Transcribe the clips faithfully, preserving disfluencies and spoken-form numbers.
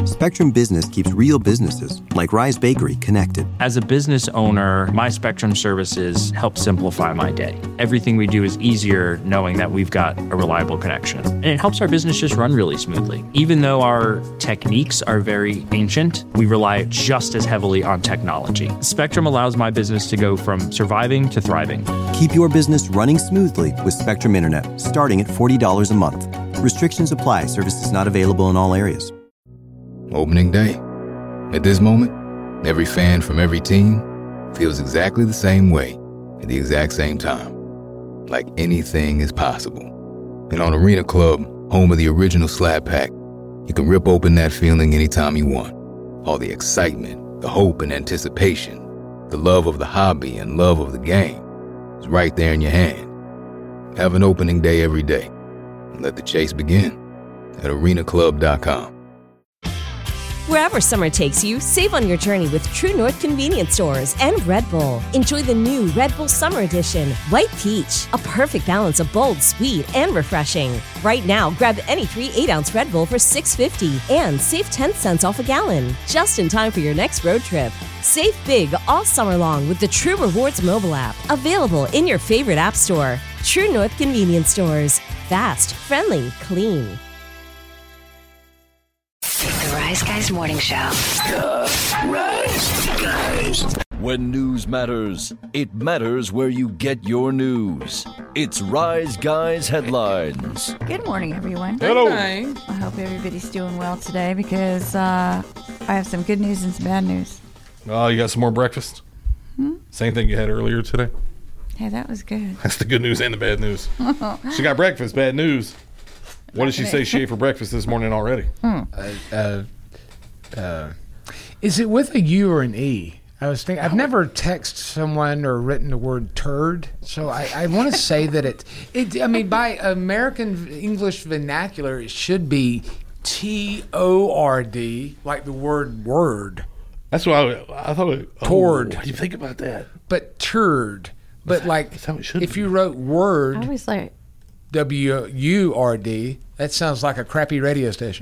Spectrum Business keeps real businesses, like Rise Bakery, connected. As a business owner, my Spectrum services help simplify my day. Everything we do is easier knowing that we've got a reliable connection. And it helps our business just run really smoothly. Even though our techniques are very ancient, we rely just as heavily on technology. Spectrum allows my business to go from surviving to thriving. Keep your business running smoothly with Spectrum Internet, starting at forty dollars a month. Restrictions apply. Services not available in all areas. Opening day. At this moment, every fan from every team feels exactly the same way at the exact same time. Like anything is possible. And on Arena Club, home of the original Slab Pack, you can rip open that feeling anytime you want. All the excitement, the hope and anticipation, the love of the hobby and love of the game is right there in your hand. Have an opening day every day. And let the chase begin at arena club dot com. Wherever summer takes you, save on your journey with True North Convenience Stores and Red Bull. Enjoy the new Red Bull Summer Edition, White Peach, a perfect balance of bold, sweet, and refreshing. Right now, grab any three eight-ounce Red Bull for six fifty and save ten cents off a gallon, just in time for your next road trip. Save big all summer long with the True Rewards mobile app, available in your favorite app store. True North Convenience Stores. Fast, friendly, clean. The Rise Guys Morning Show. The Rise Guys. When news matters, it matters where you get your news. It's Rise Guys Headlines. Good morning, everyone. Hello. I hope everybody's doing well today because uh, I have some good news and some bad news. Oh, you got some more breakfast? Hmm? Same thing you had earlier today? Yeah, that was good. That's the good news and the bad news. She got breakfast, bad news. What did she say she ate for breakfast this morning already? Hmm. Uh, uh, uh, is it with a U or an E? I was thinking, I've never texted someone or written the word turd, so I, I want to say that it, it, I mean, by American English vernacular, it should be T O R D, like the word word. That's what I, I thought. It, oh, Tord. What do you think about that? But turd. But like, if you wrote word, I was like, W U R D, that sounds like a crappy radio station.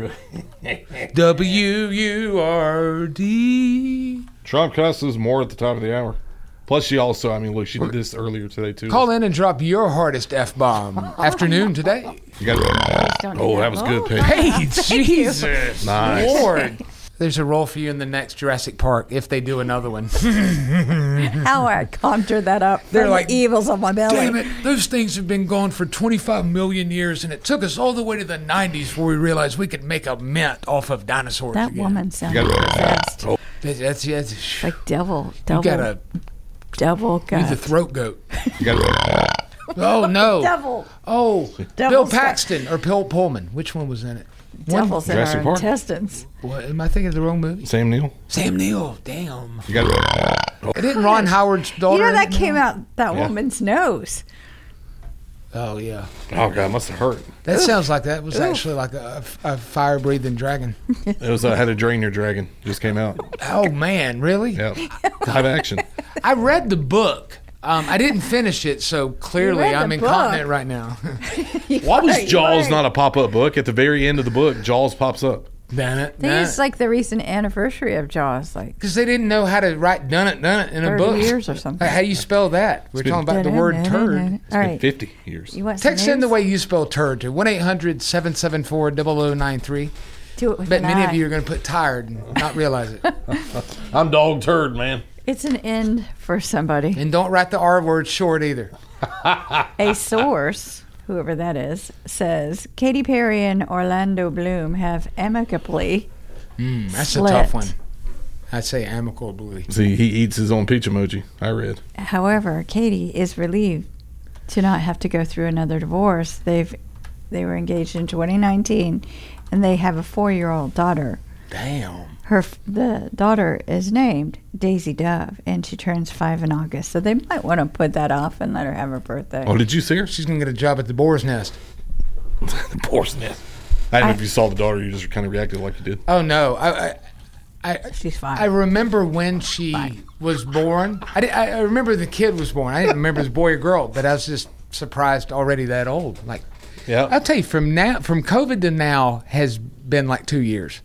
W U R D. Trump cusses more at the top of the hour. Plus, she also, I mean, look, she did this earlier today, too. Call in and drop your hardest F-bomb. Afternoon today. You got Oh, that was good, Paige. Hey, Jesus. Nice. Lord. There's a role for you in the next Jurassic Park if they do another one. how I conjured that up. They're from like, the evils of my belly. Damn it, those things have been gone for twenty-five million years, and it took us all the way to the nineties before we realized we could make a mint off of dinosaurs That again. woman sounded possessed. Oh. That's, that's, that's Like devil, you devil, gotta devil use the gut. throat goat. You got Oh, no. Devil. Oh, Devil Bill stuff. Paxton or Bill Pullman. Which one was in it? Devils in Jurassic our Park? intestines. What, am I thinking of the wrong movie? Sam Neill. Sam Neill. Damn. You got Didn't Ron Howard's daughter? You know in that it? came out that Yeah. woman's nose. Oh, yeah. Oh, God, must have hurt. That sounds like that was actually like a, a fire-breathing dragon. It was uh, How to Drain Your Dragon. Just came out. Oh, man, really? Yeah. Live action. I read the book. Um, I didn't finish it, so clearly read the I'm book. incontinent right now. Why was Right, Jaws right. not a pop-up book? At the very end of the book, Jaws pops up. Done it. I think it's like the recent anniversary of Jaws, like Because they didn't know how to write done it, done it in a thirty book. years or something. Like, how do you spell that? We're been- talking about the word turd. All right. fifty years. You want some Text in the news? way you spell turd to one eight hundred seven seven four zero zero nine three. Do it with Bet an many I. of you are going to put tired and not realize it. I'm dog turd, man. It's an end for somebody. And don't write the R word short either. A source, whoever that is, says Katy Perry and Orlando Bloom have amicably Mm, that's split. a tough one. I'd say amicably. See, he eats his own peach emoji. I read. However, Katy is relieved to not have to go through another divorce. They've they were engaged in twenty nineteen, and they have a four-year-old daughter. Damn. Her f- the daughter is named Daisy Dove, and she turns five in August. So they might want to put that off and let her have her birthday. Oh, did you see her? She's going to get a job at the Boar's Nest. The boar's nest. I don't know if you saw the daughter. You just kind of reacted like you did. Oh, no. I, I, I, She's fine. I remember when she Fine. was born. I, di- I I remember the kid was born. I didn't remember if it was boy or girl, but I was just surprised already that old. Like, Yeah. I'll tell you, from now, from COVID to now has been like two years.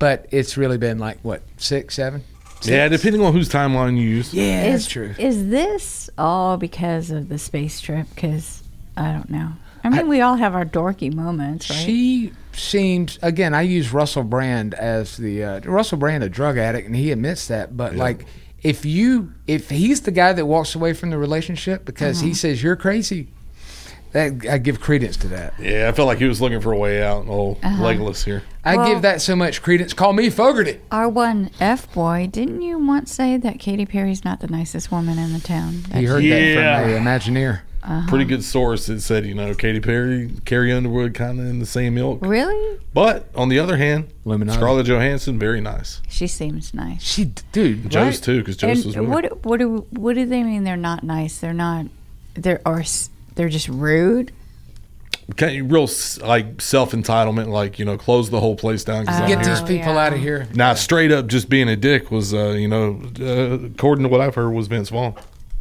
but it's really been like what six, seven. Six? Yeah, depending on whose timeline you use. Yeah, is, that's true. Is this all because of the space trip? Because I don't know. I mean, I, we all have our dorky moments, right? She seems, again, I use Russell Brand as the, uh, Russell Brand, a drug addict, and he admits that. But, yeah. like, if you, if he's the guy that walks away from the relationship because uh-huh. he says you're crazy, that I give credence to that. Yeah, I felt like he was looking for a way out. Oh, uh-huh. Legolas here. I well, give that so much credence. Call me Fogarty. Our one F boy, didn't you once say that Katy Perry's not the nicest woman in the town? That he heard yeah. that from the Imagineer. Uh-huh. Pretty good source that said, you know, Katy Perry, Carrie Underwood, kind of in the same ilk. Really? But on the other hand, Illuminati. Scarlett Johansson, very nice. She seems nice. She, dude, Joe's right? too, because Joe's was with what, her. what do what do they mean? They're not nice. They're not. They're or they're just rude. Kind of real like self entitlement, like you know, close the whole place down. Oh, Get these people yeah. out of here. Now, yeah. straight up, just being a dick was, uh, you know, uh, according to what I've heard, was Vince Vaughn.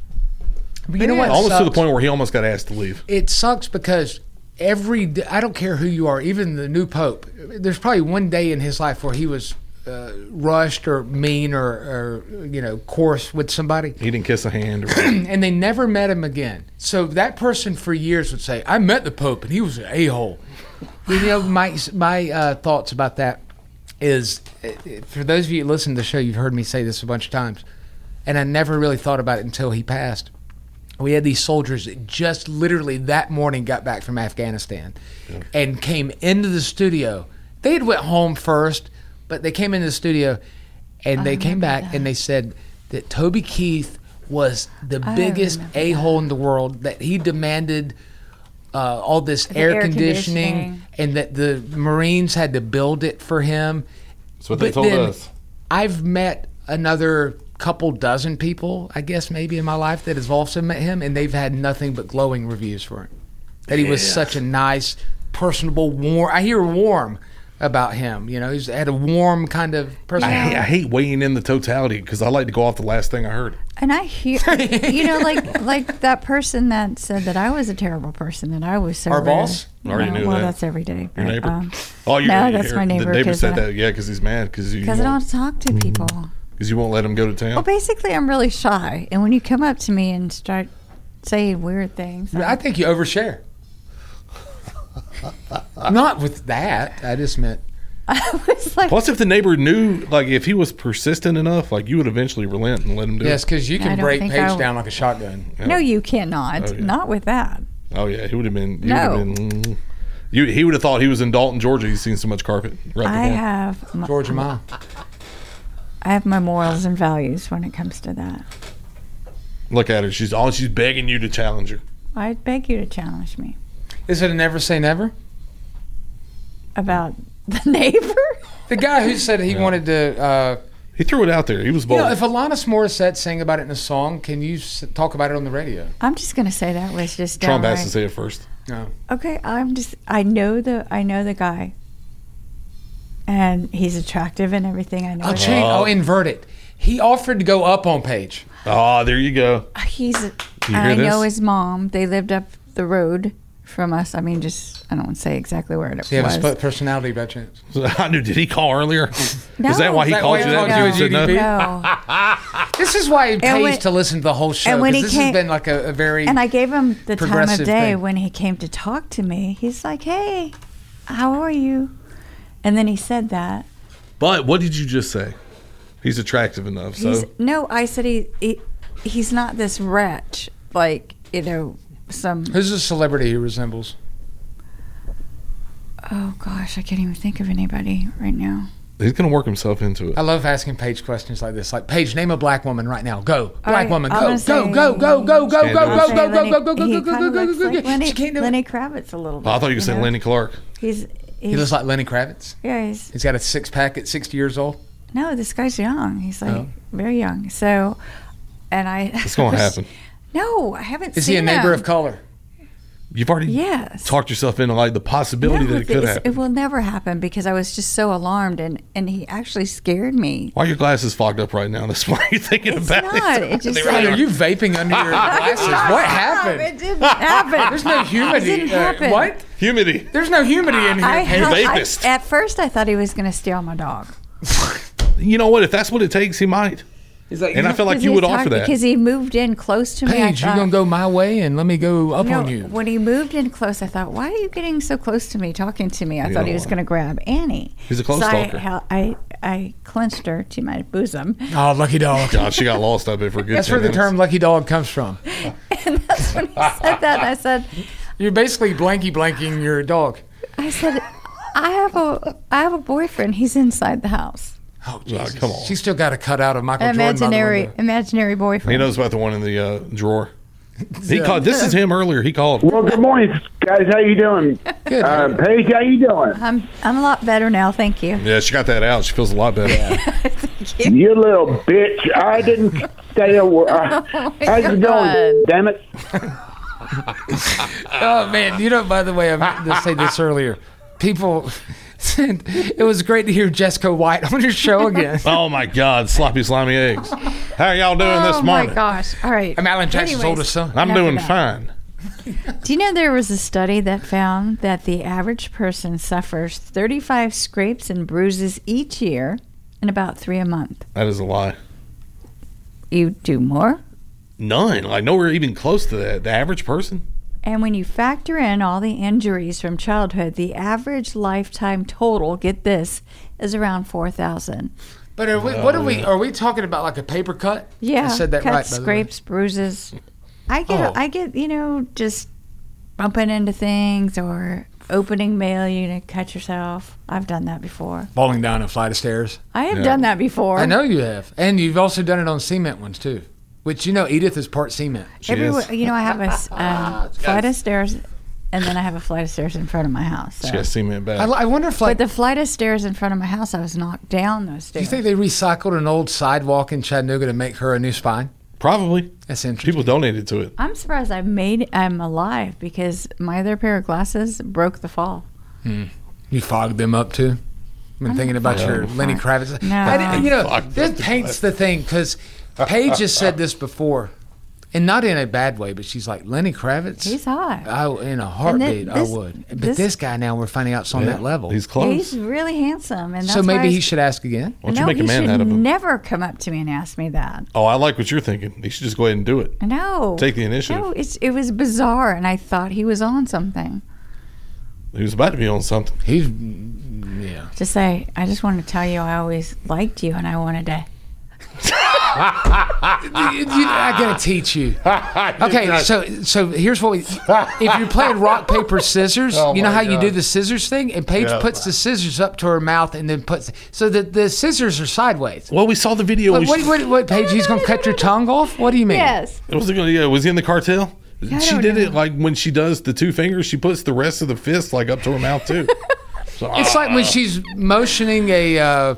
But you know what? Almost sucks? to the point where he almost got asked to leave. It sucks because every day, I don't care who you are, even the new pope. There's probably one day in his life where he was uh, rushed or mean or, or you know coarse with somebody. He didn't kiss a hand, or and they never met him again. So that person for years would say, "I met the pope and he was an a-hole." You know, my my uh, thoughts about that is, for those of you who listen to the show, you've heard me say this a bunch of times, and I never really thought about it until he passed. We had these soldiers that just literally that morning got back from Afghanistan yeah. and came into the studio. They had went home first, but they came into the studio and I they came back that. and they said that Toby Keith was the I biggest a-hole in the world, that he demanded uh, all this air, air conditioning, conditioning and that the Marines had to build it for him. That's what but they told then us. I've met another couple dozen people, I guess, maybe in my life that has also met him, and they've had nothing but glowing reviews for him. That he yeah. was such a nice, personable, warm. I hear warm about him. You know, he's had a warm kind of personality. I, I hate weighing in the totality because I like to go off the last thing I heard. And I hear, you know, like like that person that said that I was a terrible person, that I was so our rude. boss. I already no, knew well, that. that's every day. But, your neighbor. Um, oh, your, no, your, that's my neighbor. The neighbor said I, that, yeah, because he's mad because you. Because I don't talk to people. Because you won't let him go to town? Well, basically, I'm really shy. And when you come up to me and start saying weird things. I, I think you overshare. Not with that. I just meant. I was like. Plus, if the neighbor knew, like, if he was persistent enough, like, you would eventually relent and let him do yes, it. Yes, because you can break Paige I, down like a shotgun. Yeah. No, you cannot. Oh, yeah. Not with that. Oh, yeah. He would have been. He no. Would have been, you, he would have thought he was in Dalton, Georgia. He's seen so much carpet. Right I have. My, Georgia Ma. I have my morals and values when it comes to that. Look at her. She's all she's begging you to challenge her. I beg you to challenge me. Is it a never say never? About the neighbor? The guy who said he yeah. wanted to... Uh, he threw it out there. He was bold. You know, if Alanis Morissette sang about it in a song, can you s- talk about it on the radio? I'm just going to say that was just Trump downright. has to say it first. No. Okay, I'm just... I know the I know the guy. And he's attractive and everything. I know. I'll change. I'll invert it. He offered to go up on Paige. Oh, there you go. He's. A, I this? know his mom. They lived up the road from us. I mean, just I don't want to say exactly where it was. So you have a split personality by chance? I knew. Did he call earlier? No. Is that why he that called why you he that? Called you no. a G D P? No. This is why he pays when, to listen to the whole show. And when he this came, has been like a, a very and I gave him the time of day thing. when he came to talk to me. He's like, "Hey, how are you?" And then he said that. But what did you just say? He's attractive enough. So he's, no, I said he, he he's not this wretch like you know some. Who's a celebrity he resembles? Oh gosh, I can't even think of anybody right now. He's gonna work himself into it. I love asking Paige questions like this. Like, Paige, name a black woman right now. Go, black right, woman. Go, go, go, go, go, go, go, go, go, go, go, go, go, go, he go, go, go, looks go, like go. Lenny, She can't do Lenny it. Kravitz a little bit. Oh, I thought you were saying know? Lenny Clark. He's, he's He looks like Lenny Kravitz. Yeah, he's. He's got a six pack at sixty years old. No, this guy's young. He's like Oh. very young. So, and I. It's gonna happen. No, I haven't Is seen he a neighbor him. of color? You've already Yes. talked yourself into like the possibility No, that it could it's- happen. It will never happen because I was just so alarmed, and, and he actually scared me. Why are your glasses fogged up right now? That's why you're thinking It's about not. it. It just They Right, really are are. you vaping under your glasses? What happened? It didn't happen. There's no humidity. It didn't Uh, happen. what? Humidity. There's no humidity in here. I Paige. had- I- vapist. at first, I thought he was going to steal my dog. You know what? If that's what it takes, he might. He's like, and I feel like Because you he's would talk- offer that. Because he moved in close to me. I Paige, you're thought- going to go my way and let me go up No, on you. when he moved in close, I thought, why are you getting so close to me, talking to me? I You thought know he was why. going to grab Annie. He's a close so I, stalker. hel- I, I clenched her to my bosom. Oh, lucky dog. God, she got lost up there for a good That's ten where the minutes. term lucky dog comes from. And that's when he said that. And I said, You're basically blanky blanking your dog. I said, I have a, I have a boyfriend. He's inside the house. Oh, Oh, Jesus. come on. She's still got a cutout of Michael An Jordan by the imaginary, window. imaginary boyfriend. He knows about the one in the uh, drawer. He called. This is him earlier. He called. Well, good morning, guys. How you doing? Good. Uh, Paige, how you doing? I'm, I'm a lot better now. Thank you. Yeah, she got that out. She feels a lot better. You little bitch. I didn't say a word. Uh, Oh my how's it God. going? Damn it. Oh, man. You know, by the way, I meant to say this earlier. People, it was great to hear Jessica White on your show again. Oh my God, sloppy slimy eggs. How are y'all doing Oh this morning? my gosh. All right. I'm Alan Jackson's Anyways, oldest son. I'm enough doing of that. fine. Do you know there was a study that found that the average person suffers thirty-five scrapes and bruises each year and about three a month? That is a lie. You do more? None. Like nowhere even close to that. The average person. And when you factor in all the injuries from childhood, the average lifetime total, get this, is around four thousand. But are we, what are we, are we talking about like a paper cut? Yeah, I said that cuts, right, by the way. scrapes, bruises. I get, Oh. I get, you know, just bumping into things or opening mail. You know, cut yourself. I've done that before. Falling down a flight of stairs. I have Yeah. done that before. I know you have. And you've also done it on cement ones too. Which, you know, Edith is part cement. She Everywhere, is. you know, I have a s- um, flight of stairs, and then I have a flight of stairs in front of my house. So. She got cement back. I, I wonder if, But like, the flight of stairs in front of my house, I was knocked down those do stairs. you think they recycled an old sidewalk in Chattanooga to make her a new spine? Probably. That's interesting. People donated to it. I'm surprised I made I'm alive because my other pair of glasses broke the fall. You fogged them up too? I've been thinking about your Lenny Kravitz. No. I didn't- you know, Fogged this up the paints the thing because Paige has said this before, and not in a bad way, but she's like, Lenny Kravitz? He's hot. I, in a heartbeat, I this- would. But this- this, guy now, we're finding out, is on Yeah, that level. He's close. He's really handsome, and that's so maybe why I- he should ask again. Why don't no, you make a he man should out of him? never come up to me and ask me that. Oh, I like what you're thinking. You should just go ahead and do it. No. Take the initiative. No, it's, it was bizarre, and I thought he was on something. He was about to be on something. He's, yeah. Just say, I just wanted to tell you I always liked you, and I wanted to. You- you- I gotta teach you. Okay, so so here's what we. If you're playing rock paper scissors, Oh, you know my how you do God. the scissors thing, and Paige Yeah. puts the scissors up to her mouth and then puts so the the scissors are sideways. Well, we saw the video. What, We what, should- what, what Paige? He's gonna cut your tongue off? What do you mean? Yes. was it gonna, yeah, was he in the cartel? I She don't did know. it like when she does the two fingers, she puts the rest of the fist like up to her mouth too. So, It's like when she's motioning a. Uh,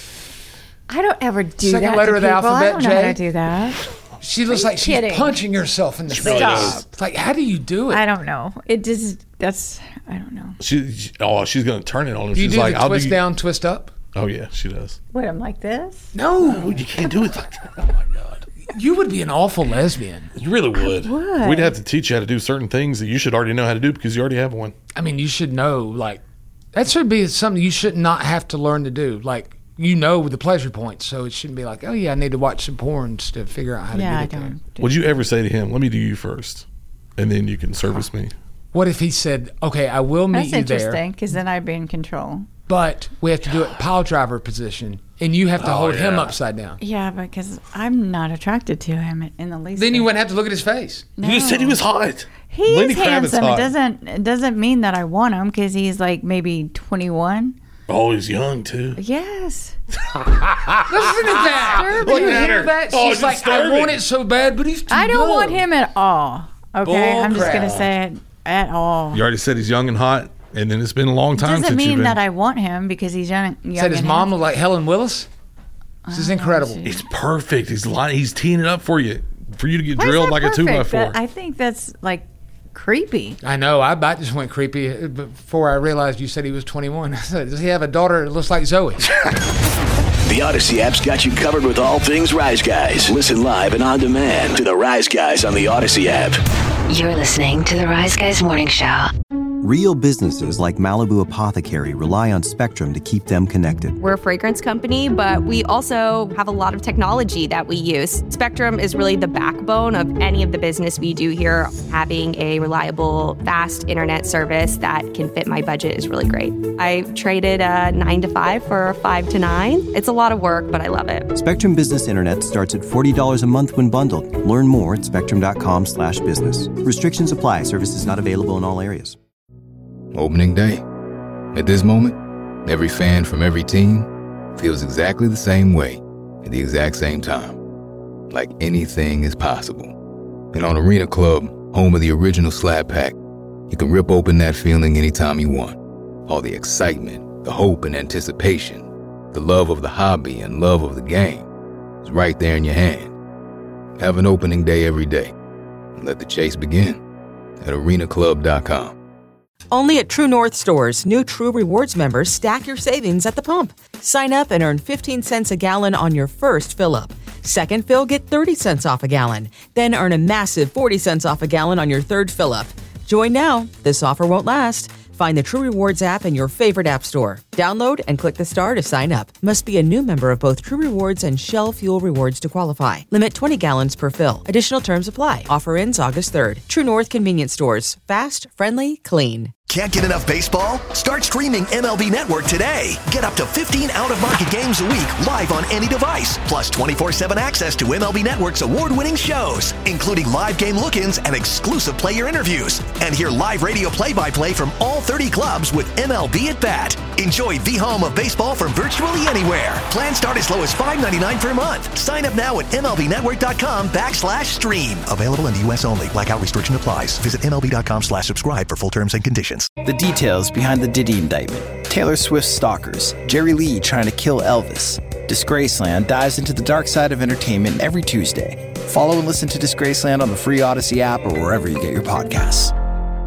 I don't ever do Second that letter to of the people. I alphabet, don't know how Jay? to do that. she looks you like she's kidding? punching herself in the face. Stop. It's like, how do you do it? I don't know. It just, that's, I don't know. she, she- oh, she's gonna turn it on him. Do you She's do like, the I'll twist do. down, twist up? Oh yeah, she does. What, I'm like this? No, You can't do it like that. Oh my God, you would be an awful lesbian. you really would. would. We'd have to teach you how to do certain things that you should already know how to do because you already have one. I mean, you should know, like, that should be something you should not have to learn to do. Like, you know the pleasure points, so it shouldn't be like, oh, yeah, I need to watch some porns to figure out how Yeah, I to get it there. don't. do- Would you ever say to him, "Let me do you first, and then you can service me"? What if he said, okay, I will meet That's you there, interesting, because then I'd be in control. but we have to do it pile driver position, and you have to Oh, hold him yeah. upside down. Yeah, because I'm not attracted to him in the least. Then you bit. wouldn't have to look at his face. No. You just said he was hot. He Lenny is Kravitz's handsome. hot. It doesn't. It doesn't mean that I want him because he's like maybe twenty-one. Oh, he's young too. Yes. Listen to that. Disturbing. Did you Look at hear her. that? Oh, She's like, I disturbing. want it so bad, but he's too I don't young. want him at all. Okay, Bull I'm just gonna crap. say it at all. You already said he's young and hot, and then it's been a long time Doesn't since you've mean been. that I want him because he's young. young Said his and mom handsome. looked like Helen Willis. This is incredible. It's perfect. He's lying. He's teeing it up for you, for you to get Why is drilled that like a two by perfect? four. That- I think that's like creepy. I know. I, I just went creepy uh, before I realized you said he was twenty-one. I said, does he have a daughter that looks like Zoe? The Odyssey app's got you covered with all things Rise Guys. Listen live and on demand to the Rise Guys on the Odyssey app. You're listening to the Rise Guys Morning Show. Real businesses like Malibu Apothecary rely on Spectrum to keep them connected. We're a fragrance company, but we also have a lot of technology that we use. Spectrum is really the backbone of any of the business we do here. Having a reliable, fast internet service that can fit my budget is really great. I traded a nine to five for a five to nine. It's a lot of work, but I love it. Spectrum Business Internet starts at forty dollars a month when bundled. Learn more at spectrum.com slash business. Restrictions apply. Services not available in all areas. Opening day. At this moment, every fan from every team feels exactly the same way at the exact same time. Like anything is possible. And on Arena Club, home of the original Slab Pack, you can rip open that feeling anytime you want. All the excitement, the hope and anticipation, the love of the hobby and love of the game is right there in your hand. Have an opening day every day. And let the chase begin at arena club dot com. Only at True North stores, new True Rewards members stack your savings at the pump. Sign up and earn fifteen cents a gallon on your first fill-up. Second fill, get thirty cents off a gallon. Then earn a massive forty cents off a gallon on your third fill-up. Join now. This offer won't last. Find the True Rewards app in your favorite app store. Download and click the star to sign up. Must be a new member of both True Rewards and Shell Fuel Rewards to qualify. Limit twenty gallons per fill. Additional terms apply. Offer ends August third. True North Convenience Stores. Fast, friendly, clean. Can't get enough baseball? Start streaming M L B Network today. Get up to fifteen out-of-market games a week live on any device, plus twenty-four seven access to M L B Network's award-winning shows, including live game look-ins and exclusive player interviews. And hear live radio play-by-play from all thirty clubs with M L B at Bat. Enjoy the home of baseball from virtually anywhere. Plans start as low as five ninety-nine per month. Sign up now at MLBnetwork.com backslash stream. Available in the U S only. Blackout restriction applies. Visit MLB.com slash subscribe for full terms and conditions. The details behind the Diddy indictment. Taylor Swift's stalkers. Jerry Lee trying to kill Elvis. Disgraceland dives into the dark side of entertainment every Tuesday. Follow and listen to Disgraceland on the free Odyssey app or wherever you get your podcasts.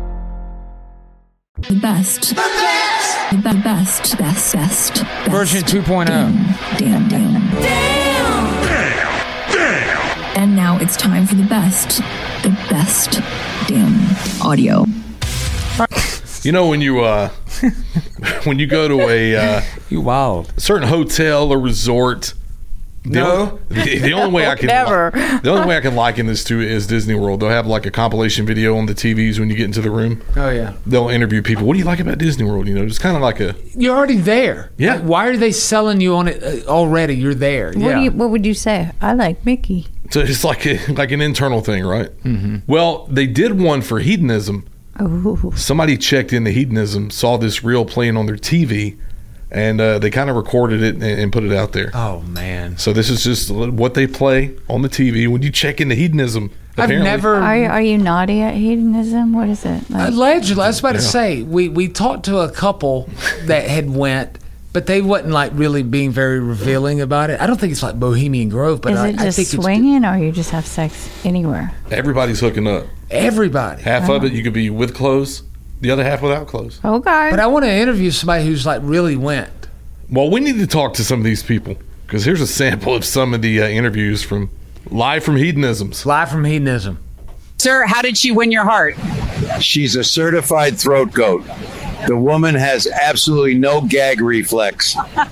The best. The best. The be- best. Best. Best. Best. Version two point oh. Damn. Damn. Damn. Damn. Damn. Damn. And now it's time for the best. The best. Damn. Audio. You know when you uh, when you go to a uh, you wild certain hotel or resort. The No, only, the, the only way I can Never. the only way I can liken this to is Disney World. They'll have like a compilation video on the T Vs when you get into the room. Oh yeah, they'll interview people. What do you like about Disney World? You know, it's kind of like a you're already there. Yeah. Like, why are they selling you on it uh, already? You're there. What, yeah. do you, what would you say? I like Mickey. so it's like a, like an internal thing, right? Mm-hmm. Well, they did one for hedonism. Oh. Somebody checked into hedonism, saw this reel playing on their T V, and uh, they kind of recorded it and, and put it out there. Oh man! So this is just what they play on the T V when you check into hedonism. I've never. Are you, are you naughty at hedonism? What is it? Like? Allegedly, I was about Yeah. to say we we talked to a couple that had went, but they wasn't like really being very revealing about it. I don't think it's like Bohemian Grove, but is I, it I just think swinging, or you just have sex anywhere? Everybody's hooking up. it's everybody. Half of it you could be with clothes, the other half without clothes. Okay. But I want to interview somebody who's like really went. Well, we need to talk to some of these people because here's a sample of some of the uh, interviews from live from hedonisms. Live from hedonism. Sir, how did she win your heart? She's a certified throat goat. The woman has absolutely no gag reflex.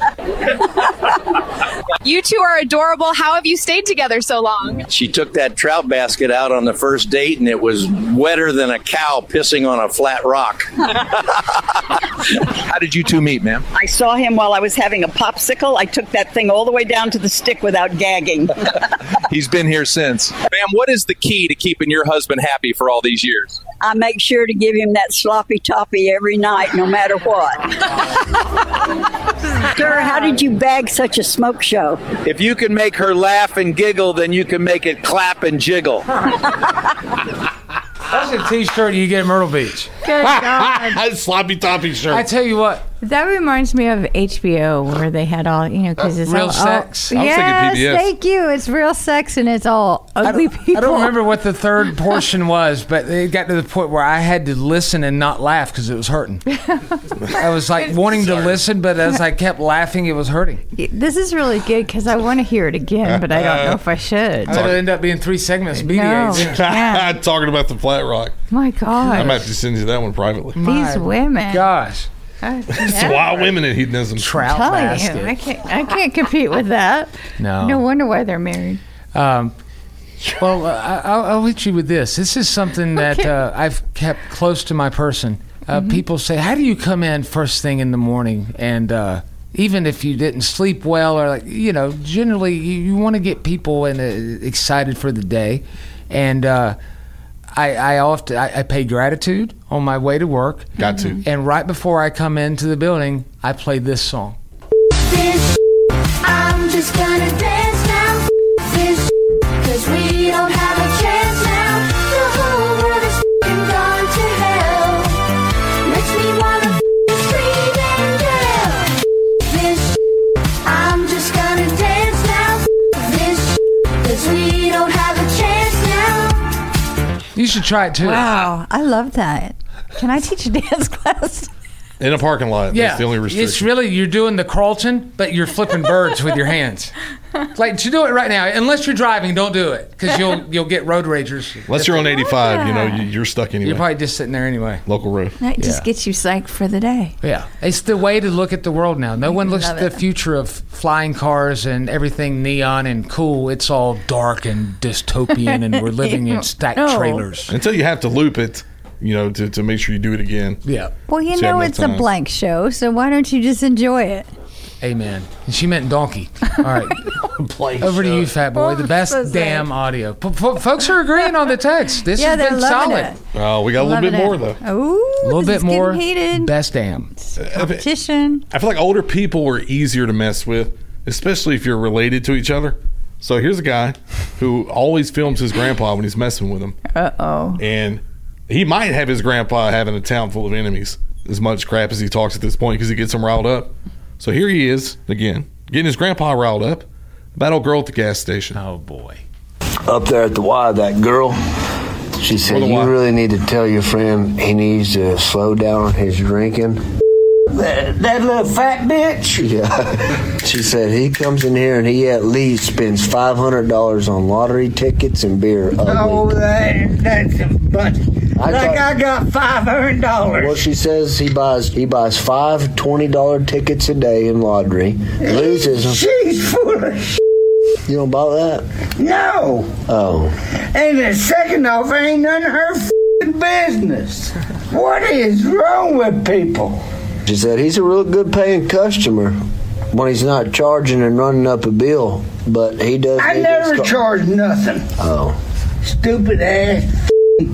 You two are adorable. How have you stayed together so long? She took that trout basket out on the first date, and it was wetter than a cow pissing on a flat rock. How did you two meet, ma'am? I saw him while I was having a popsicle. I took that thing all the way down to the stick without gagging. He's been here since. Ma'am, what is the key to keeping your husband happy for all these years? I make sure to give him that sloppy toppy every night, no matter what. Sir, how did you bag such a smoke show? If you can make her laugh and giggle, then you can make it clap and jiggle. That's a T-shirt you get at Myrtle Beach. Good God. Sloppy toppy shirt. I tell you what, That reminds me of H B O where they had all, you know, because it's Real all, Sex. All, I was thinking yes, P B S. thank you. It's Real Sex, and it's all ugly I don't, people. I don't remember what the third portion was, but it got to the point where I had to listen and not laugh because it was hurting. I was like wanting to listen, but as I kept laughing, it was hurting. This is really good because I want to hear it again, but I don't know if I should. It'll end up being three segments. B D No. As. Yeah. Talking about the Flat Rock. My God. I might have to send you that one privately. These women. Gosh. It's wild women in hedonism. Trout I'm telling basket. you, I can't, I can't compete with that. No. No wonder why they're married. Um, well, uh, I- I'll, I'll hit you with this. This is something that Okay. uh, I've kept close to my person. Uh, Mhm. People say, "How do you come in first thing in the morning?" And uh, even if you didn't sleep well, or like you know, generally you, you want to get people in uh, excited for the day. And uh, I, I often I, I pay gratitude on my way to work. Got to. And right before I come into the building, I play this song. I'm just gonna dance now. This cause we don't have a chance now. The whole world is f***ing gone to hell. Makes me wanna f***ing scream and yell. This I'm just gonna dance now. This cause we don't have a chance now. You should try it too. Wow, I love that. Can I teach a dance class? In a parking lot. Yeah, That's the only restriction. it's really you're doing the Carlton, but you're flipping birds with your hands. Like to do it right now, unless you're driving, don't do it because you'll you'll get road ragers. Unless you're on eighty-five, you know, you- you're stuck anyway. You're probably just sitting there anyway. Local road. That just Yeah. gets you psyched for the day. Yeah, it's the way to look at the world now. No one looks Love at the it. future of flying cars and everything neon and cool. It's all dark and dystopian, and we're living in stacked No. trailers. Until you have to loop it, you know, to, to make sure you do it again. Yeah. Well, you So you know have no it's a time. blank show, so why don't you just enjoy it? Amen. And she meant donkey. All right. Over to you, fat boy. The best so sad. damn audio. P- f- folks are agreeing on the text. This Yeah, has they're been loving solid. it. Oh, we got a little Loving bit it. more, though. Ooh, A little this bit is getting more. heated. Best damn. Competition. I feel like older people are easier to mess with, especially if you're related to each other. So here's a guy who always films his grandpa when he's messing with him. Uh oh. And he might have his grandpa having a town full of enemies, as much crap as he talks at this point because he gets them riled up. So here he is, again, getting his grandpa riled up about old girl at the gas station. Oh, boy. Up there at the Y, that girl, she said, the you Y? really need to tell your friend he needs to slow down on his drinking. That, that little fat bitch? Yeah. She said he comes in here and he at least spends five hundred dollars on lottery tickets and beer a Oh, week. that, that's a bunch. I like thought- I got five hundred dollars. Well, she says he buys he buys five twenty dollar tickets a day in lottery, loses them. She's full of sh**. You don't buy that? No. Oh. And the second off, ain't none of her f***ing business. What is wrong with people? She said he's a real good paying customer when he's not charging and running up a bill, but he does. I need never to- charge nothing. Oh. Stupid ass.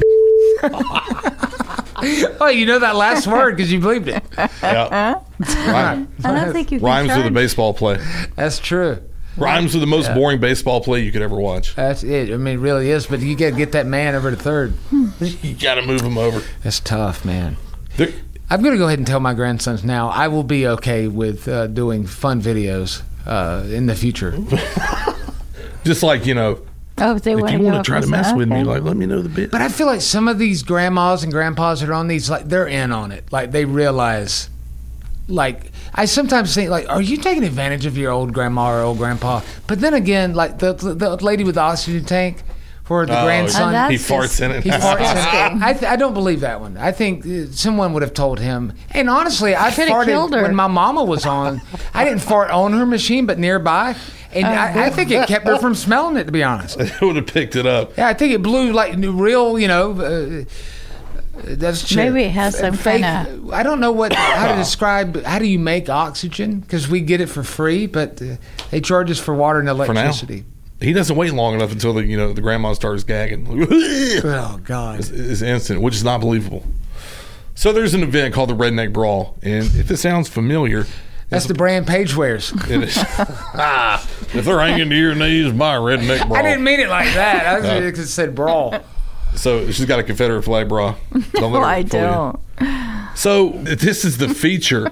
Oh, you know that last word because you believed it. Yeah. Rhyme- I don't think you can Rhymes with a charge. baseball play. That's true. Rhymes with the most Yeah. boring baseball play you could ever watch. That's it. I mean, it really is. But you got to get that man over to third. You got to move him over. That's tough, man. There- I'm going to go ahead and tell my grandsons now I will be okay with uh, doing fun videos uh, in the future. Just like, you know, Oh, if they if want you to want go to up try to with mess that, with me, okay. like, let me know the bit. But I feel like some of these grandmas and grandpas that are on these, like, they're in on it. Like, they realize, like, I sometimes think, like, are you taking advantage of your old grandma or old grandpa? But then again, like, the the, the lady with the oxygen tank for the Oh, grandson. Oh, he that's farts just in it. He farts in it. disgusting. I, th- I don't believe that one. I think uh, someone would have told him. And honestly, I Coulda killed farted her. when my mama was on. I didn't fart on her machine, but nearby. And I, I think it kept her from smelling it, to be honest. It would have picked it up. Yeah, I think it blew like real, you know. Uh, that's shit. Maybe it has some Fake- kinda- I don't know what how to describe. How do you make oxygen? Because we get it for free, but uh, they charge us for water and For now. electricity. He doesn't wait long enough until the you know the grandma starts gagging. Oh God! It's, it's instant, which is not believable. So there's an event called the Redneck Brawl, and if it sounds familiar, That's the brand Paige wears. it is. Ah, if they're hanging to your knees, buy a Redneck Brawl. I didn't mean it like that. I was No. just it said brawl. So she's got a Confederate flag bra. Don't let No, her I fool you. don't. So this is the feature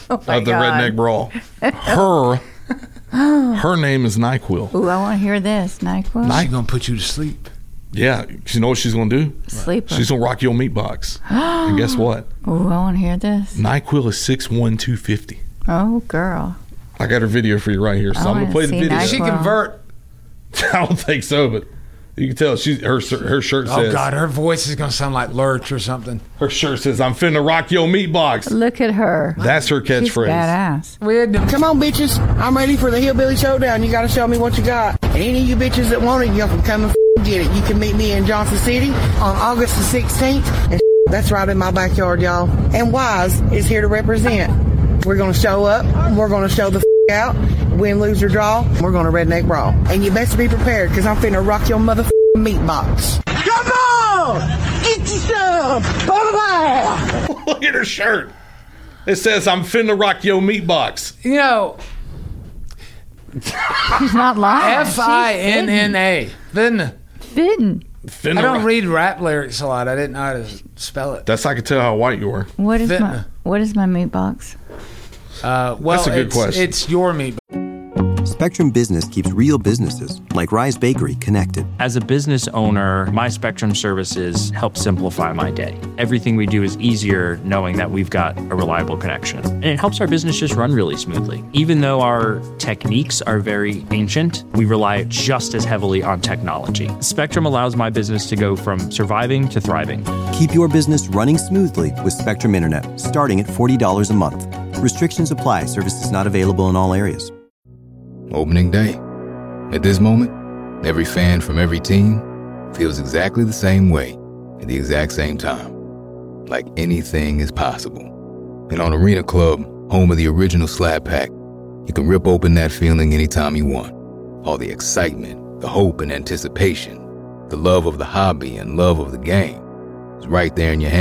Oh my of the God. Redneck Brawl. Her, her name is NyQuil. Ooh, I want to hear this. NyQuil? She's going to put you to sleep. Yeah, you know what she's going to do? Sleeper. She's going to rock your meat box. And guess what? Ooh, I want to hear this. NyQuil is six one, two fifty. Oh, girl. I got her video for you right here, so I I'm going to play the wanna see video. Did she convert? I don't think so, but you can tell she's her her shirt Oh, says. God, her voice is going to sound like Lurch or something. Her shirt says, "I'm finna rock your meat box." Look at her. That's her She's catchphrase. badass. Come on, bitches. I'm ready for the Hillbilly Showdown. You got to show me what you got. And any of you bitches that want it, you can come and f- get it. You can meet me in Johnson City on August the sixteenth. And that's right in my backyard, y'all. And Wise is here to represent. We're going to show up. We're going to show the f- out. Win, lose, or draw. We're going to Redneck Brawl. And you best be prepared because I'm finna rock your mother meat box. Come on! Get you some! Bye-bye! Look at her shirt. It says, "I'm finna rock your meat box." You know, She's not lying. F I N N A. Finna. Fitting. Finna I don't rock- read rap lyrics a lot. I didn't know how to spell it. That's how I can tell how white you are. What is my Fitna. What is my meat box? Uh, well, That's a good it's, question. It's your meat. Spectrum Business keeps real businesses, like Rise Bakery, connected. As a business owner, my Spectrum services help simplify my day. Everything we do is easier knowing that we've got a reliable connection. And it helps our business just run really smoothly. Even though our techniques are very ancient, we rely just as heavily on technology. Spectrum allows my business to go from surviving to thriving. Keep your business running smoothly with Spectrum Internet, starting at forty dollars a month. Restrictions apply. Services not available in all areas. Opening day. At this moment, every fan from every team feels exactly the same way at the exact same time. Like anything is possible. And on Arena Club, home of the original Slab Pack, you can rip open that feeling anytime you want. All the excitement, the hope and anticipation, the love of the hobby and love of the game is right there in your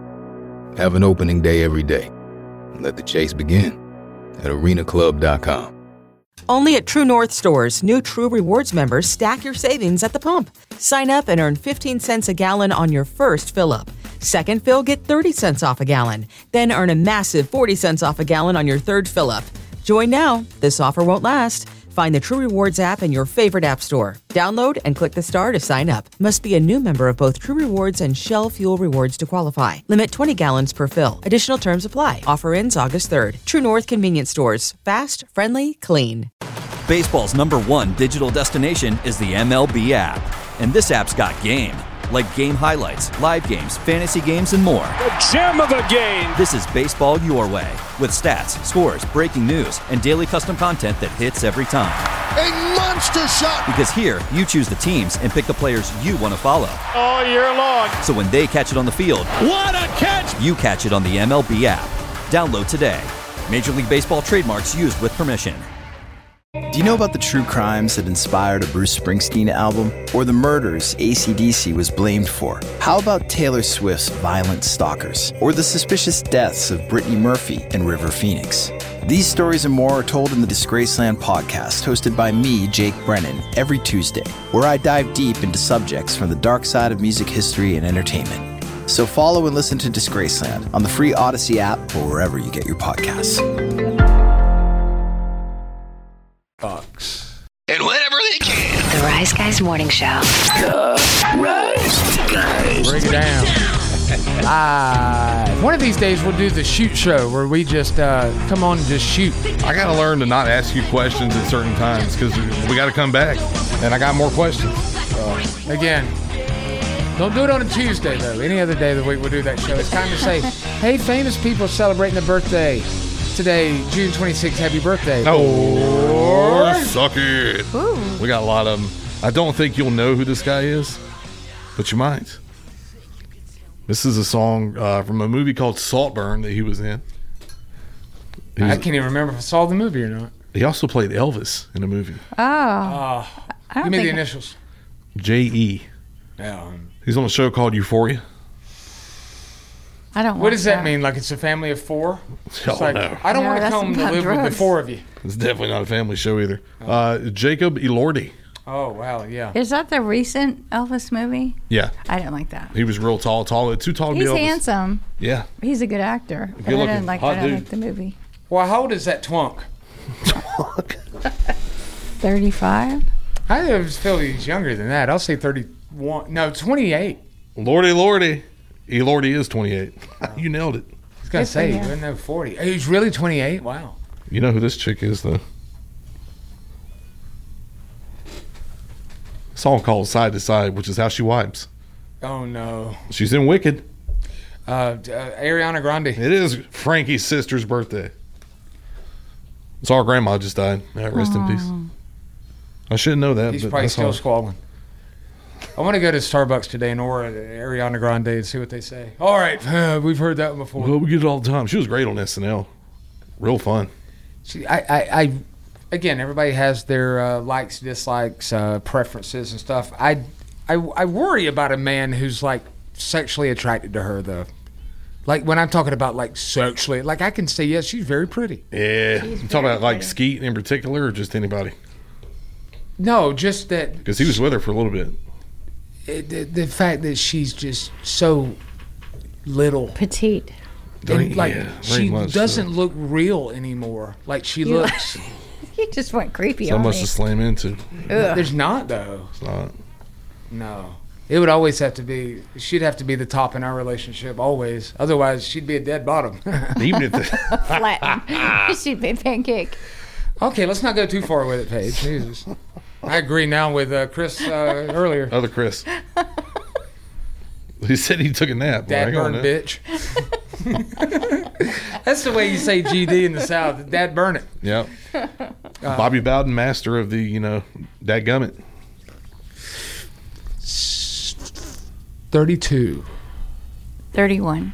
hand. Have an opening day every day. And let the chase begin at arena club dot com. Only at True North stores, new True Rewards members stack your savings at the pump. Sign up and earn fifteen cents a gallon on your first fill-up. Second fill, get thirty cents off a gallon. Then earn a massive forty cents off a gallon on your third fill-up. Join now. This offer won't last. Find the True Rewards app in your favorite app store. Download and click the star to sign up. Must be a new member of both True Rewards and Shell Fuel Rewards to qualify. Limit twenty gallons per fill. Additional terms apply. Offer ends August third. True North Convenience Stores. Fast, friendly, clean. Baseball's number one digital destination is the M L B app. And this app's got game. Like game highlights, live games, fantasy games, and more. The gem of the game! This is baseball your way. With stats, scores, breaking news, and daily custom content that hits every time. A monster shot! Because here, you choose the teams and pick the players you want to follow. All year long. So when they catch it on the field, What a catch! you catch it on the M L B app. Download today. Major League Baseball trademarks used with permission. Do you know about the true crimes that inspired a Bruce Springsteen album? Or the murders A C D C was blamed for? How about Taylor Swift's Violent Stalkers? Or the suspicious deaths of Brittany Murphy and River Phoenix? These stories and more are told in the Disgraceland podcast, hosted by me, Jake Brennan, every Tuesday, where I dive deep into subjects from the dark side of music history and entertainment. So follow and listen to Disgraceland on the free Odyssey app or wherever you get your podcasts. Box. And whenever they can. The Rise Guys Morning Show. The Rise Guys. Break it down. Live. One of these days we'll do the shoot show where we just uh, come on and just shoot. I got to learn to not ask you questions at certain times because we got to come back, and I got more questions. Uh, again, don't do it on a Tuesday, though. Any other day of the week we'll do that show. It's time to say, hey, famous people celebrating their birthday today, June twenty-sixth. Happy birthday. Oh, suck it. Ooh. We got a lot of them. I don't think you'll know who this guy is, but you might. This is a song uh, from a movie called Saltburn that he was in. He was, I can't even remember if I saw the movie or not. He also played Elvis in a movie. Oh. Uh, I don't give me the think- initials. J E Yeah. He's on a show called Euphoria. I don't. What watch does that mean? Like it's a family of four? It's Oh, like, no. I don't No, want to that's come to about live with the drugs. four of you. It's definitely not a family show either. Uh, Jacob Elordi. Oh, wow, yeah. Is that the recent Elvis movie? Yeah. I didn't like that. He was real tall, tall, too tall to He's be Elvis. handsome. Yeah. He's a good actor. But I Good-looking, didn't like. hot I didn't dude. like the movie. Well, how old is that twunk? thirty-five? I feel he's younger than that. I'll say thirty-one. No, twenty-eight. Lordy, Lordy. E. Lordy is twenty-eight. You nailed it. I was going to say, he wouldn't know forty. He's really twenty-eight? Wow. You know who this chick is, though? A song called Side to Side, which is how she wipes. Oh, no. She's in Wicked. Uh, uh, Ariana Grande. It is Frankie's sister's birthday. So our grandma just died. Yeah, rest in peace. I shouldn't know that. He's but probably that's still all. squabbling. I want to go to Starbucks today and order Ariana Grande and see what they say. All right, uh, we've heard that one before. Well, we get it all the time. She was great on S N L. Real fun. See, I, I, I again, everybody has their uh, likes, dislikes, uh, preferences and stuff. I, I, I worry about a man who's like sexually attracted to her, though. Like when I'm talking about like sexually, like I can say, yes, she's very pretty. Yeah. You talking about like Skeet in particular or just anybody? No, just that. Because he was with her for a little bit. It, the, the fact that she's just so little. Petite. And like Yeah, very she much doesn't so. look real anymore. Like she You- looks. You just went creepy So on much me. to slam into. There's not though. It's not. No. It would always have to be, she'd have to be the top in our relationship, always. Otherwise, she'd be a dead bottom. Even if the, Flatten. She'd be a pancake. Okay, let's not go too far with it, Paige. Jesus. I agree now with uh, Chris uh, earlier. Other Chris. He said he took a nap. Well, Dad hang on burn now. bitch. That's the way you say G D in the South. Dad burn it. Yep. Uh, Bobby Bowden, master of the, you know, dadgummit. thirty-two. thirty-one.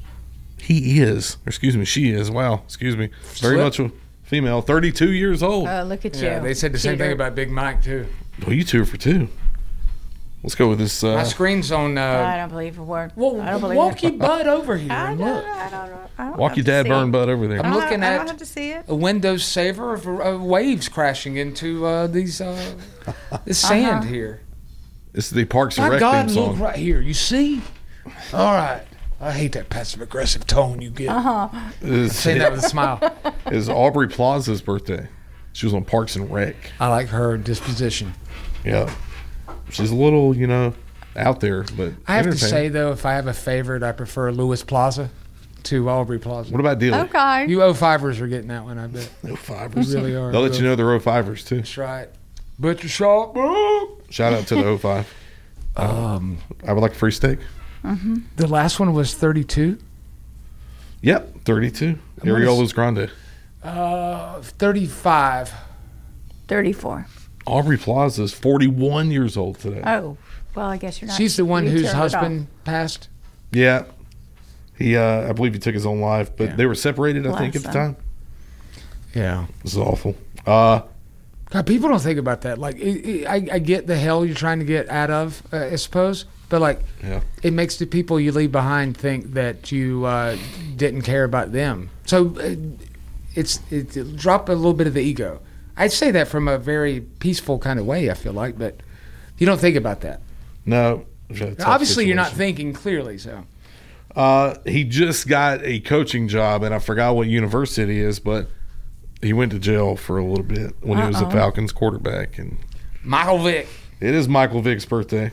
He is. Or excuse me, she is. Wow. Excuse me. Very Slip. much a female. thirty-two years old. Oh, look at Yeah, you. they said the same Cheater. thing about Big Mike, too. Well, you two are for two. Let's go with this. Uh, My screen's on. I Uh, don't believe a word. well, I don't believe walk it. your butt over here I and don't, look. I don't know. I don't walk have your to dad see burn it. butt over there. I'm I don't- looking I at don't have to see it. a Windows saver of uh, waves crashing into uh, these uh, this sand Uh-huh. here. This is the Parks and My Rec God, theme look song. right here. You see? All right. I hate that passive aggressive tone you get. Uh-huh. Is, Say that with a smile. is Aubrey Plaza's birthday. She was on Parks and Rec. I like her disposition. Yeah. She's a little, you know, out there, but I have to entertaining. say, though, if I have a favorite, I prefer Lewis Plaza to Aubrey Plaza. What about Dilly? Okay. You oh fivers are getting that one, I bet. Oh fivers. You really are. They'll let you know they're oh fivers too. That's right. Butcher shop. Shout out to the oh five. Um, I would like a free steak. Mm-hmm. the last one was thirty-two. Yep, thirty-two. I'm gonna Ariola's Grande. Uh, thirty-five. thirty-four. Aubrey Plaza is forty-one years old today. Oh, well, I guess you're not. She's the one you whose turned it husband passed. Yeah. He, uh, I believe he took his own life, but Yeah. they were separated, I think, at Bless the them. time. Yeah. This is awful. Uh, God, people don't think about that. Like, it, it, I, I get the hell you're trying to get out of, uh, I suppose, but like, yeah. it makes the people you leave behind think that you uh, didn't care about them. So uh, it's it, it drop a little bit of the ego. I say that from a very peaceful kind of way, I feel like, but you don't think about that. No. It's a tough Obviously, you're not situation. thinking clearly, so. Uh, he just got a coaching job, and I forgot what university it is, but he went to jail for a little bit when he was a Uh-oh. Falcons quarterback. And Michael Vick. it is Michael Vick's birthday.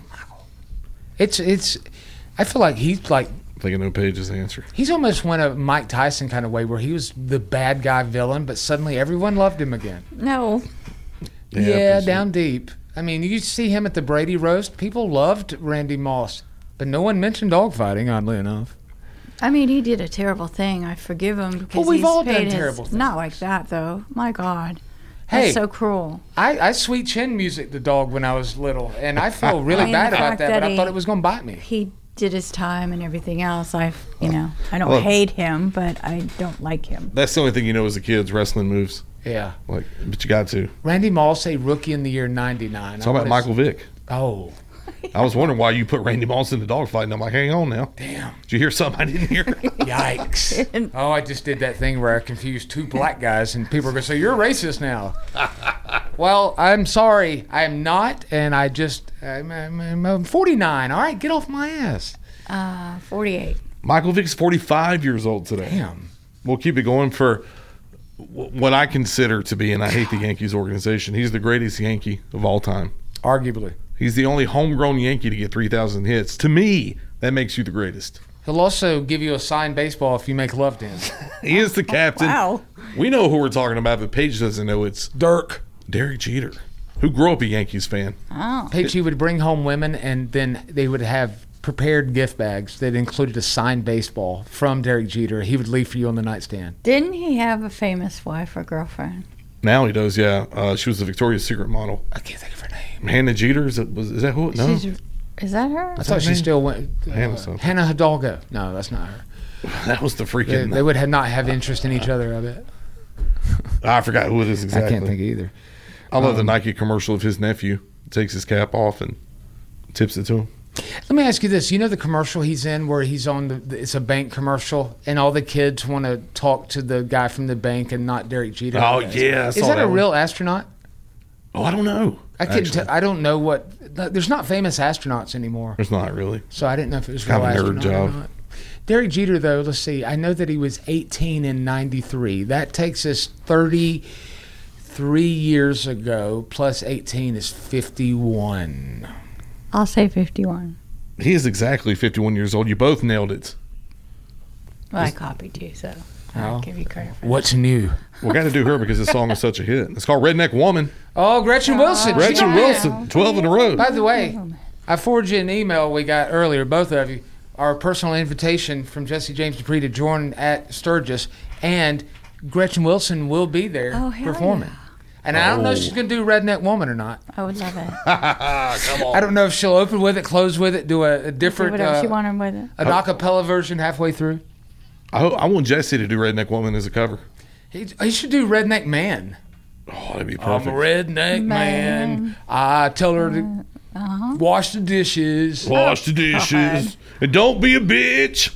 It's, it's, I feel like he's like, I think I know Paige's answer. he's almost went a Mike Tyson kind of way where he was the bad guy villain, but suddenly everyone loved him again. No. Yeah, Yeah, pretty down deep. I mean, you see him at the Brady roast. People loved Randy Moss, but no one mentioned dogfighting, oddly enough. I mean, he did a terrible thing. I forgive him because Well, we've he's all paid done his, terrible things. Not like that, though. My God. Hey. That's so cruel. I, I sweet chin music the dog when I was little, and I feel really I mean, bad the about fact that, but that I thought he- it was going to bite me. He did his time and everything else. I, you know, I don't Well- hate him, but I don't like him. That's the only thing you know as a kid's wrestling moves. Yeah. Like, but you got to. Randy Moss, a rookie in the year ninety-nine. It's all about Michael Vick. Oh. I was wondering why you put Randy Moss in the dogfight, and I'm like, hang on now. Damn. Did you hear something I didn't hear? Yikes. Oh, I just did that thing where I confused two black guys, and people are going to say, you're racist now. Well, I'm sorry. I am not, and I just, I'm, I'm, I'm forty-nine. All right, get off my ass. Uh, forty-eight. Michael Vick's forty-five years old today. Damn. We'll keep it going for w- what I consider to be, and I hate the Yankees organization, he's the greatest Yankee of all time. Arguably. He's the only homegrown Yankee to get three thousand hits. To me, that makes you the greatest. He'll also give you a signed baseball if you make love to him. He is the captain. Wow. We know who we're talking about, but Paige doesn't know it's Dirk. Derek Jeter, who grew up a Yankees fan. Oh. Paige would bring home women, and then they would have prepared gift bags that included a signed baseball from Derek Jeter. He would leave for you on the nightstand. Didn't he have a famous wife or girlfriend? Now he does, yeah. Uh, she was a Victoria's Secret model. I can't think of her name. Hannah Jeter, is that, was, is that who? No. She's, is that her? I thought she still went. Uh, Hannah something. Hannah Hidalgo. No, that's not her. That was the They, freaking. they would have not have interest in each other, I bet. I forgot who it is exactly. I can't think either. I love the Um, Nike commercial of his nephew takes his cap off and tips it to him. Let me ask you this. You know the commercial he's in where he's on the, it's a bank commercial and all the kids want to talk to the guy from the bank and not Derek Jeter? Oh, yeah, I Is saw that, that a one. real astronaut? Oh, I don't know. I couldn't. actually. T- I don't know what. There's not famous astronauts anymore. There's not really. So I didn't know if it was Kind real of a nerd astronaut or job. not. Derek Jeter, though, let's see. I know that he was eighteen in ninety-three. That takes us thirty-three years ago. Plus eighteen is fifty-one. I'll say fifty-one. He is exactly fifty-one years old. You both nailed it. Well, I copied you, so I'll Oh. give you credit for What's new? We got to do her because this song is such a hit. It's called Redneck Woman. Oh, Gretchen Wilson. Gretchen She- Wilson, twelve in a row. By the way, I forwarded you an email we got earlier, both of you, our personal invitation from Jesse James Dupree to join at Sturgis, and Gretchen Wilson will be there Oh, hell performing. And I don't know if Oh. she's going to do Redneck Woman or not. I would love it. Come on. I don't know if she'll open with it, close with it, do a, a Do different, whatever uh, she wanted with it. an a cappella version halfway through. I, ho- I want Jesse to do Redneck Woman as a cover. He, he should do Redneck Man. Oh, that'd be I'm perfect. a redneck man. Man. I tell her to Uh-huh. wash the dishes. Wash the dishes. And don't be a bitch.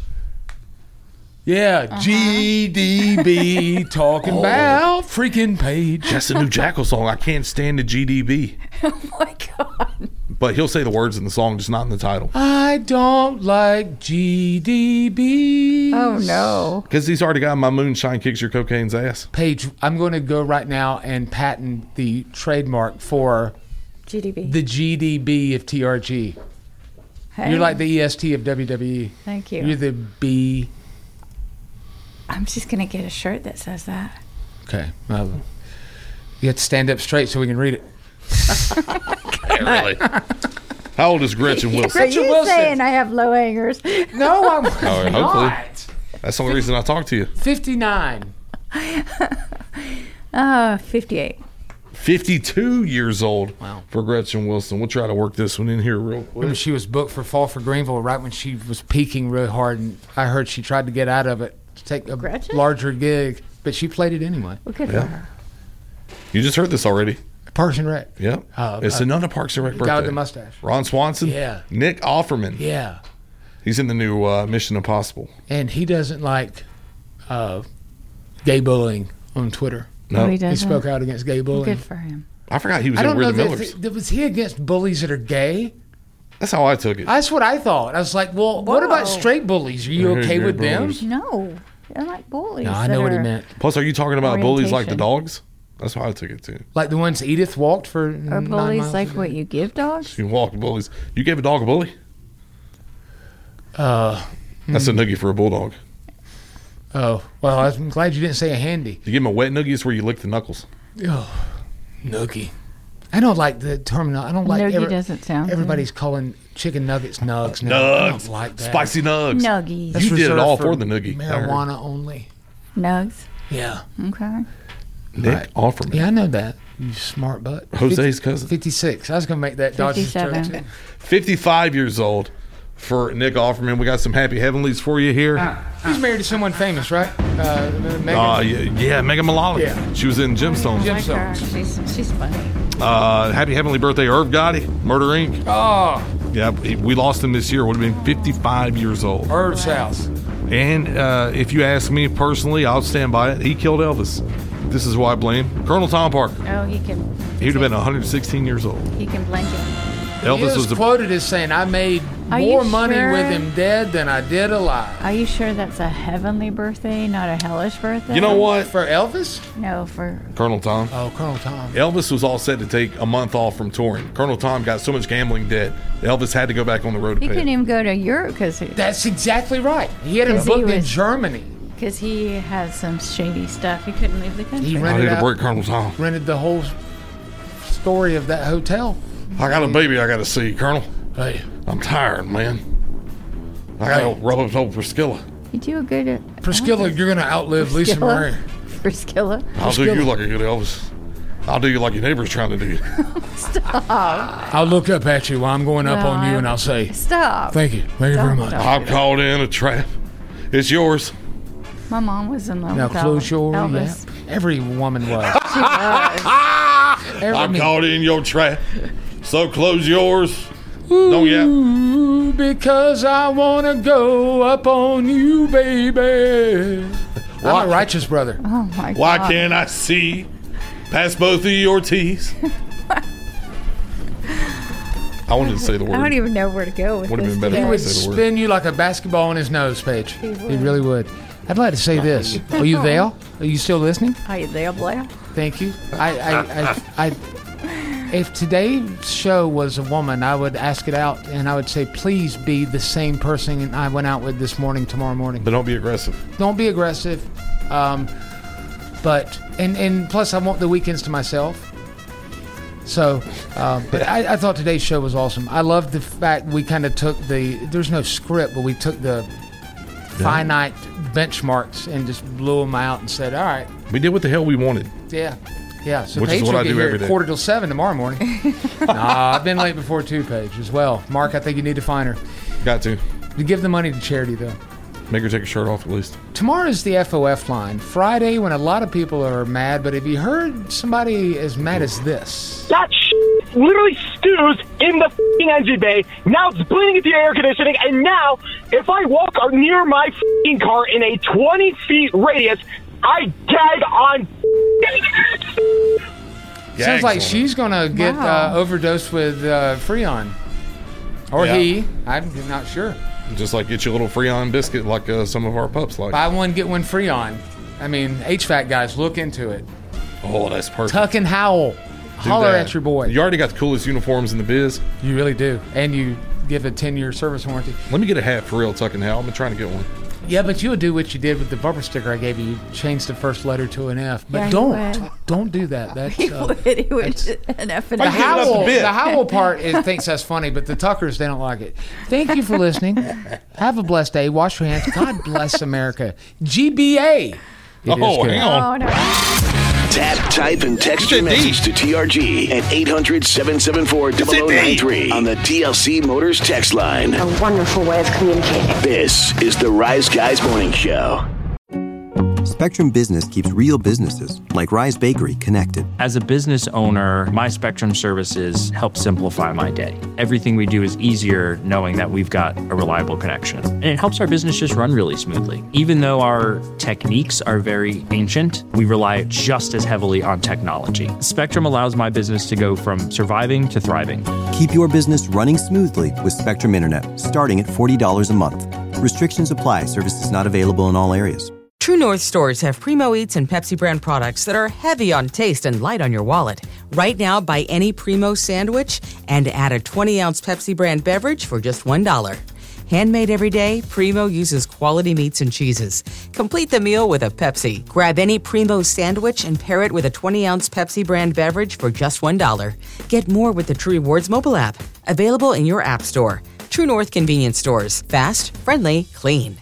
Yeah, Uh-huh. G D B talking Oh. about freaking Page. That's a new Jackal song. I can't stand the G D B. Oh my God. But he'll say the words in the song, just not in the title. I don't like G D B. Oh no. Because he's already got My Moonshine Kicks Your Cocaine's Ass. Paige, I'm going to go right now and patent the trademark for G D B. the G D B of T R G. Hey. You're like the E S T of W W E. Thank you. You're the B. I'm just gonna get a shirt that says that. Okay. Well, you have to stand up straight so we can read it. Really? How old is Gretchen Wilson? Are you Wilson. saying I have low hangers? No, I'm Oh, hopefully. not. That's the only reason I talk to you. fifty-nine. Uh, fifty-eight. fifty-two years old Wow. for Gretchen Wilson. We'll try to work this one in here real quick. Remember, she was booked for Fall for Greenville right when she was peaking real hard, and I heard she tried to get out of it to take a Gretchen? larger gig, but she played it anyway. Well, good Yeah. for her. You just heard this already. Parks and Rec. Yep. Uh, it's uh, another Parks and Rec guy birthday. with the mustache. Ron Swanson. Yeah. Nick Offerman. Yeah. He's in the new uh, Mission Impossible. And he doesn't like uh, gay bullying on Twitter. No. Oh, he He doesn't. spoke out against gay bullying. Good for him. I forgot he was I in don't We're know the that, Millers. th- was he against bullies that are gay? That's how I took it. That's what I thought. I was like, well, what about Whoa. straight bullies? Are you Yeah, okay gay with them? bullies. No, they're like bullies. No, I that know what he are- meant. Plus, are you talking about bullies like the Orientation. dogs? That's how I took it too. Like the ones Edith walked for Are nine bullies miles like a day? what you give dogs? You walk bullies. You gave a dog a bully? Uh, That's a noogie for a bulldog. oh, well, I'm glad you didn't say a handy. You give him a wet noogie, it's where you lick the knuckles. Oh, noogie. I don't like the terminal. I don't like Noogie every- doesn't sound good. everybody's calling chicken nuggets nugs now. I don't Nugs. like that. Spicy nugs. Nuggies. That's You did it reserved all for the noogie, I heard. Marijuana only. Nugs. Yeah. Okay. Nick Right. Offerman. Yeah, I know that. You smart butt. Jose's cousin. fifty-six. I was going to make that Dodgers joke fifty-seven. too. fifty-five years old for Nick Offerman. We got some happy heavenlies for you here. He's married to someone famous, right? Uh, Megan? Uh, yeah, yeah, Megan Mullally. Yeah. She was in Gemstones. Gem- Like her. Gemstones. She's she's funny. Uh, happy heavenly birthday, Irv Gotti, Murder Incorporated. Oh, Yeah, he- we lost him this year. Would have been fifty-five years old. Irv's house. And uh, if you ask me personally, I'll stand by it. He killed Elvis. This is who I blame. Colonel Tom Parker. Oh, he can. He would have been one hundred sixteen years old. He can blanket. He Elvis is was the quoted as saying, "I made Are you more money sure? with him dead than I did alive. Are you sure that's a heavenly birthday, not a hellish birthday? You know what? For Elvis? No, for Colonel Tom. Oh, Colonel Tom. Elvis was all set to take a month off from touring. Colonel Tom got so much gambling debt, Elvis had to go back on the road to he pay couldn't it. even go to Europe because That's exactly right. He had him 'Cause he booked in was- Germany. because he had some shady stuff. He couldn't leave the country. He I rented need to out, break Colonel Tom. rented the whole story of that hotel. I got a baby I got to see, Colonel. Hey, I'm tired, man. I got to rub up old Priscilla. You do a good at Priscilla, you're going to outlive Lisa Priscilla? Marie. Priscilla. I'll do you like a good Elvis. I'll do you like your neighbor's trying to do you. Stop. I'll look up at you while I'm going up No, on you, I- and I'll say, Stop. thank you. Thank you very Don't- much. don't. I'm caught in a trap. It's yours. My mom was in love Now with close Elvis. your Elvis. yeah. Every woman was. She was. Every, I'm caught in your trap. So close yours. Don't yap. Ooh, because I want to go up on you, baby. I'm Why- a righteous brother. Oh, my God. Why can't I see past both of your teeth? I wanted to say the word. I don't even know where to go with Would have this been better He if I would said the word. spin you like a basketball in his nose, Paige. He would. He really would. I'd like to say this. Are you there? Are you still listening? Are you there, Blair? Thank you. I, I, I, I, if today's show was a woman, I would ask it out and I would say, please be the same person I went out with this morning, tomorrow morning. But don't be aggressive. Don't be aggressive. Um, but, and, and plus, I want the weekends to myself. So, uh, but I, I thought today's show was awesome. I loved the fact we kind of took the, there's no script, but we took the finite benchmarks and just blew them out and said, all right, We did what the hell we wanted. yeah. Yeah, so Which is Paige what will I get do here every at day. quarter till seven tomorrow morning. Nah, I've been late before too, Paige, as well. Mark, I think you need to find her. Got to. You give the money to charity, though. Make her take her shirt off at least. Tomorrow is the F O F line. Friday, when a lot of people are mad, but have you heard somebody as mad as this? That shit literally stews in the f***ing engine bay. Now it's bleeding into the air conditioning, and now if I walk near my f***ing car in a twenty feet radius, I gag on. Sounds like she's going to get Wow. uh, overdosed with uh, Freon. Or Yeah. he. I'm not sure. Just like get you a little Freon biscuit like uh, some of our pups like. Buy one, get one Freon. I mean, H V A C guys, look into it. Oh, that's perfect. Tuck and howl. Do Holler that. at your boy. You already got the coolest uniforms in the biz. You really do. And you give a ten-year service warranty. Let me get a hat for real, Tuck and Hal. I've been trying to get one. Yeah, but you would do what you did with the bumper sticker I gave you. You changed the first letter to an F. But Yeah, he don't. would. Don't do that. That's, He uh, would. He would. An F and the a howl, bit. the howl part is, thinks that's funny, but the Tuckers, they don't like it. Thank you for listening. Have a blessed day. Wash your hands. God bless America. G B A. It Oh, is good. hang on. Oh, no. Tap, type, and text your message to T R G at eight hundred, seven seven four, zero zero nine three on the T L C Motors text line. A wonderful way of communicating. This is the Rise Guys Morning Show. Spectrum Business keeps real businesses, like Rise Bakery, connected. As a business owner, my Spectrum services help simplify my day. Everything we do is easier knowing that we've got a reliable connection. And it helps our business just run really smoothly. Even though our techniques are very ancient, we rely just as heavily on technology. Spectrum allows my business to go from surviving to thriving. Keep your business running smoothly with Spectrum Internet, starting at forty dollars a month. Restrictions apply. Services not available in all areas. True North stores have Primo Eats and Pepsi brand products that are heavy on taste and light on your wallet. Right now, buy any Primo sandwich and add a twenty ounce Pepsi brand beverage for just one dollar. Handmade every day, Primo uses quality meats and cheeses. Complete the meal with a Pepsi. Grab any Primo sandwich and pair it with a twenty ounce Pepsi brand beverage for just one dollar. Get more with the True Rewards mobile app. Available in your app store. True North convenience stores. Fast, friendly, clean.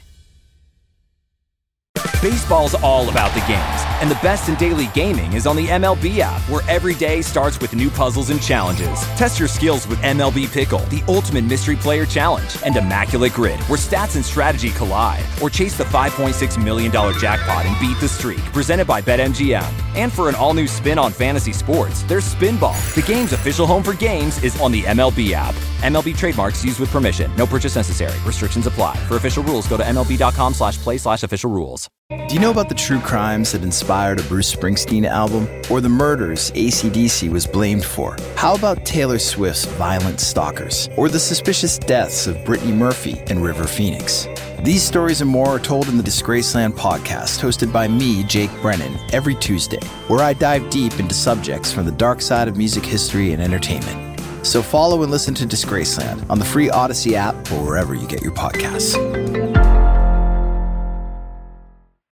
Baseball's all about the games, and the best in daily gaming is on the M L B app, where every day starts with new puzzles and challenges. Test your skills with M L B Pickle, the ultimate mystery player challenge, and Immaculate Grid, where stats and strategy collide. Or chase the five point six million dollars jackpot and beat the streak, presented by BetMGM. And for an all-new spin on fantasy sports, there's Spinball. The game's official home for games is on the M L B app. M L B trademarks used with permission. No purchase necessary. Restrictions apply. For official rules, go to M L B dot com slash play slash official rules. Do you know about the true crimes that inspired a Bruce Springsteen album? Or the murders A C D C was blamed for? How about Taylor Swift's violent stalkers? Or the suspicious deaths of Brittany Murphy and River Phoenix? These stories and more are told in the Disgraceland podcast, hosted by me, Jake Brennan, every Tuesday, where I dive deep into subjects from the dark side of music history and entertainment. So follow and listen to Disgraceland on the free Odyssey app or wherever you get your podcasts.